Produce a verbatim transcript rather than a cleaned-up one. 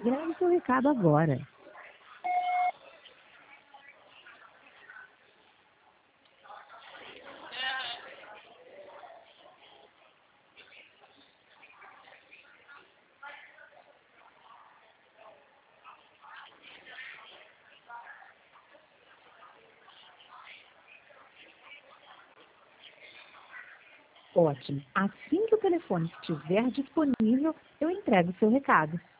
Grave seu recado agora. Ótimo. Assim que o telefone estiver disponível, eu entrego o seu recado.